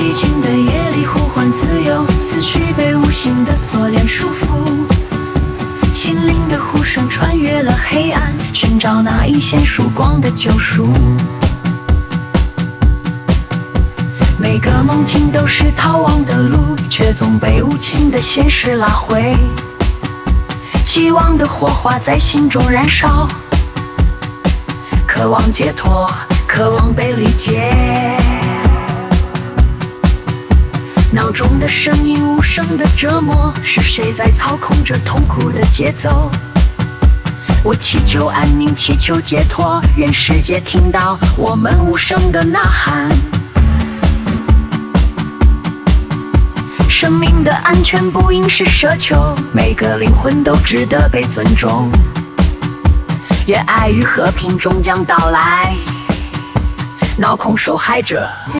寂静的夜里呼唤自由，思绪被无形的锁链束缚，心灵的呼声穿越了黑暗，寻找那一线曙光的救赎。每个梦境都是逃亡的路，却总被无情的现实拉回。希望的火花在心中燃烧，渴望解脱，渴望被理解。脑中的声音无声的折磨，是谁在操控着痛苦的节奏？我祈求安宁，祈求解脱，愿世界听到我们无声的呐喊。生命的安全不应是奢求，每个灵魂都值得被尊重。愿爱与和平终将到来。脑控受害者